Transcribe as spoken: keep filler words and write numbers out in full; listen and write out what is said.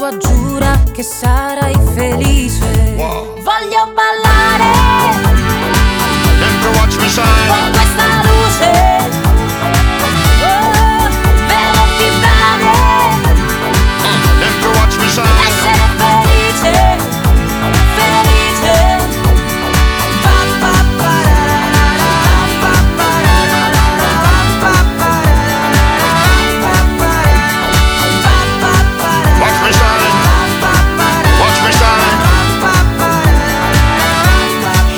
Giura che sarai felice. Wow. Voglio ballare Then go watch me shine.